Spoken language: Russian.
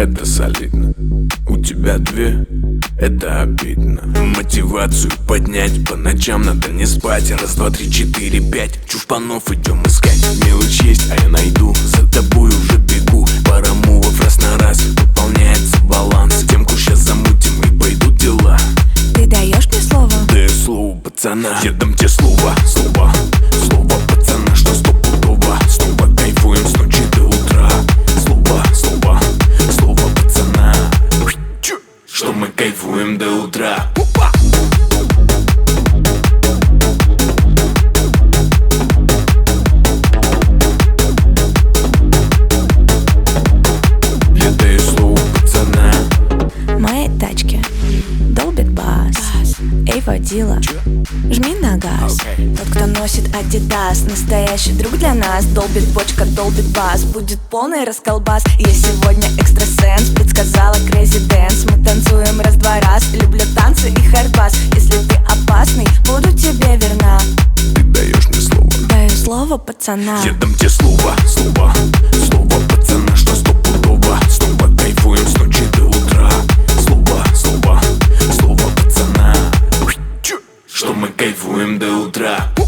это солидно. У тебя две, это обидно. Мотивацию поднять, по ночам надо не спать. Раз, два, три, четыре, пять, чушпанов идем искать. Мелочь есть, а я найду, за тобой уже бегу. Пара мувов раз на раз, выполняется баланс. Темку щас замутим и пойдут дела. Ты даешь мне слово? Даю слово пацана. Я дам тебе слово, слово пацана, что стопудово. Снова кайфуем с ночи до утра. Слово пацана, что мы кайфуем до утра. Я даю слово пацана. В моей тачке долбит бас. Эй, водила, жми на газ. Тот, кто носит Adidas, настоящий друг для нас. Долбит бочка, долбит бас, будет полный расколбас. Я сегодня экстрасенс, предсказала Crazy Dance. Мы танцуем раз-два раз, люблю танцы и хардбас. Если ты опасный, буду тебе верна. Ты даешь мне слово. Даю слово пацана. Я дам тебе слово пацана, что стопудово. Снова кайфуем с ночи до утра. Слово пацана, что мы кайфуем до утра.